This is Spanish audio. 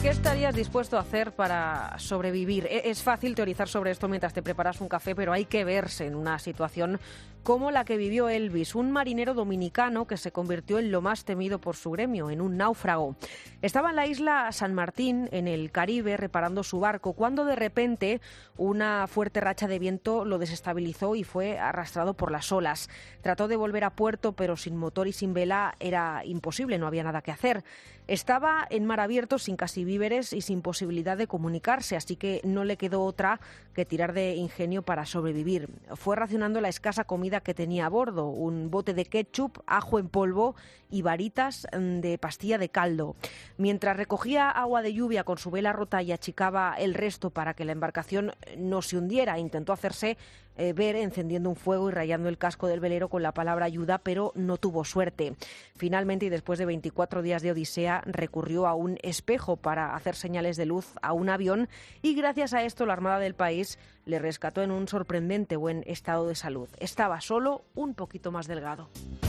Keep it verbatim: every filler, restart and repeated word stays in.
¿Qué estarías dispuesto a hacer para sobrevivir? Es fácil teorizar sobre esto mientras te preparas un café, pero hay que verse en una situación como la que vivió Elvis, un marinero dominicano que se convirtió en lo más temido por su gremio, en un náufrago. Estaba en la isla San Martín, en el Caribe, reparando su barco, cuando de repente una fuerte racha de viento lo desestabilizó y fue arrastrado por las olas. Trató de volver a puerto, pero sin motor y sin vela era imposible, no había nada que hacer. Estaba en mar abierto, sin casi víveres y sin posibilidad de comunicarse, así que no le quedó otra que tirar de ingenio para sobrevivir. Fue racionando la escasa comida que tenía a bordo, un bote de ketchup, ajo en polvo y varitas de pastilla de caldo. Mientras recogía agua de lluvia con su vela rota y achicaba el resto para que la embarcación no se hundiera, intentó hacerse eh, ver encendiendo un fuego y rayando el casco del velero con la palabra ayuda, pero no tuvo suerte. Finalmente, y después de veinticuatro días de odisea, recurrió a un espejo para hacer señales de luz a un avión y gracias a esto la Armada del país le rescató en un sorprendente buen estado de salud. Estaba solo un poquito más delgado.